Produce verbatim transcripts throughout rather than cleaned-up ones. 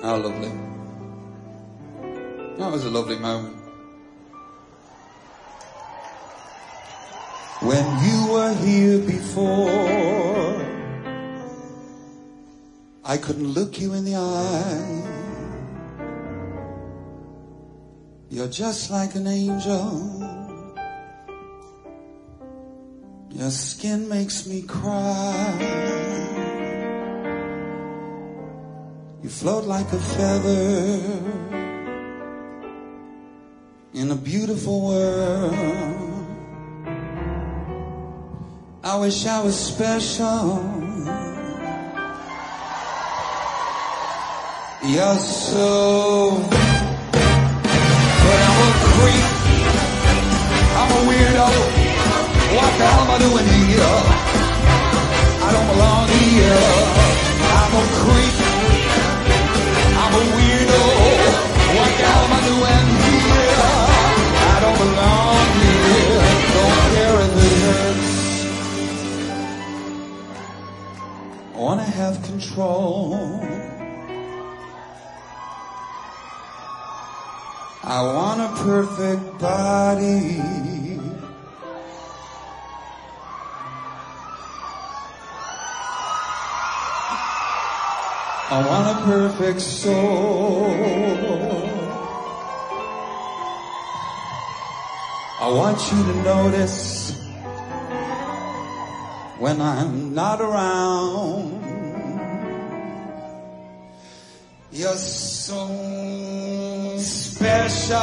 How lovely. That was a lovely moment. When you were here before, I couldn't look you in the eye. You're just like an angel. Your skin makes me cry. You float like a feather in a beautiful world. I wish I was special. You're so, but I'm a creep. I'm a weirdo. What the hell am I doing here? I don't belong here. I'm a creep. I'm a weirdo. What the hell am I doing here? I don't belong here. Don't care if it hurts. I wanna have control. I want a perfect body. I want a perfect soul. I want you to notice when I'm not around. You're so special.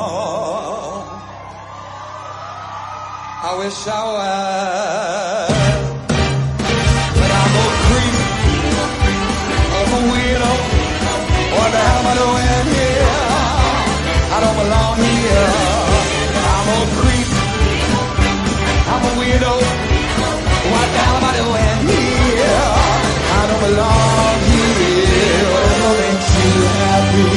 I wish I was, but I'm a creep. I'm a weirdo. What the hell am I doing here? I don't belong here. I'm a creep. I'm a weirdo. What the hell am I doing here? I don't belong here. Whatever makes you happy.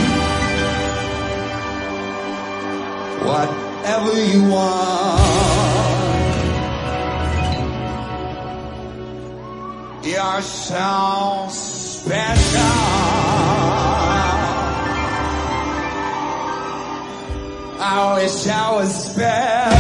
Whatever you want. You're so special. I wish I was special.